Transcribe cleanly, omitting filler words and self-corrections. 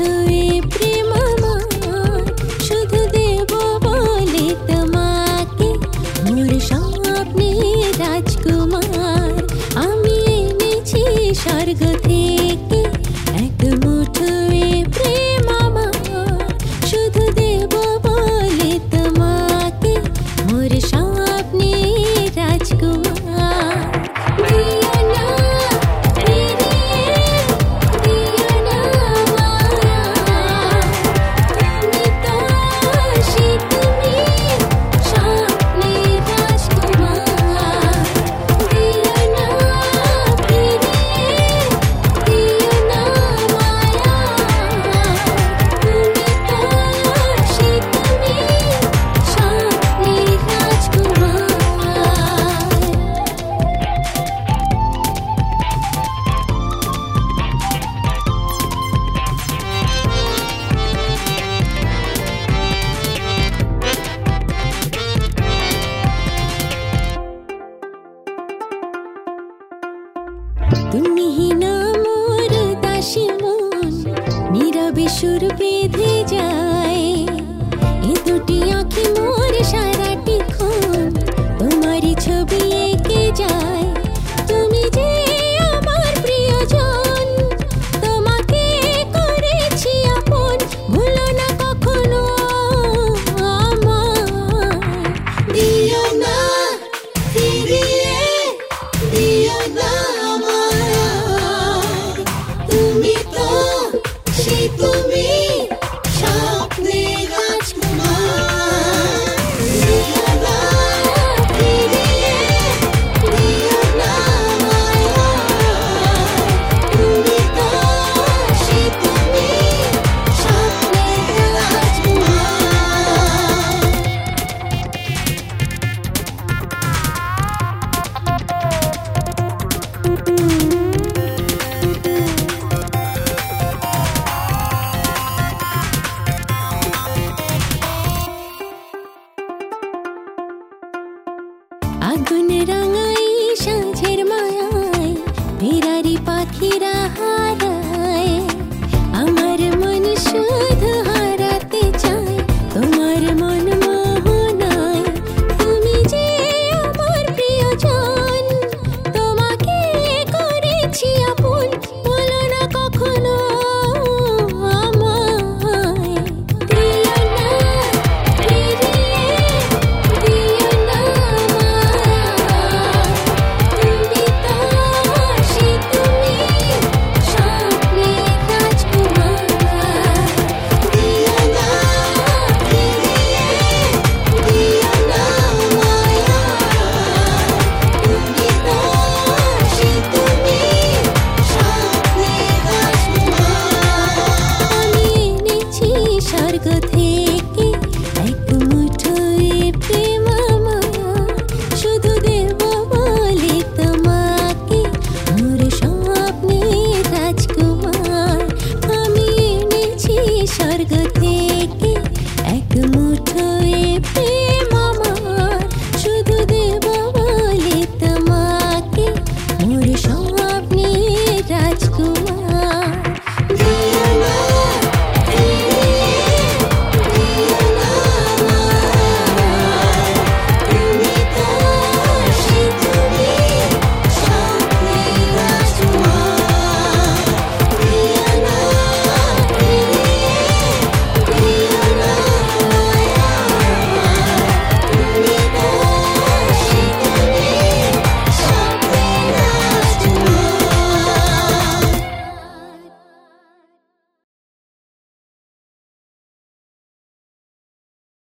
ছুঁয়ে প্রেম আমার শুধু দেব বলে তোমাকে মোর স্বপ্নে রাজকুমার আমি এনেছি স্বর্গ থেকে এক মুঠোয় প্রেম আমার শুধু দেব বলে তোমাকে মোর স্বপ্নে রাজকুমার দিও না ফিরিয়ে দিও না মায়া তুমি তো সেই তুমি স্বপ্নে রাজকুমার দিও না ফিরিয়ে দিও না মায়া তুমি তো সেই তুমি স্বপ্নে রাজকুমার তুমি না মোর দাসী মন নীরবে সুর বেঁধে যায় এ দুটি আঁখি মোর সারাটি ক্ষণ তোমারই ছবি এঁকে যায় তুমি যে আমার প্রিয়জন তোমাকে করেছি আপন ভুলো না কখনো আমার দিও না ফিরিয়ে দিও না আমায় তুমি তো সেই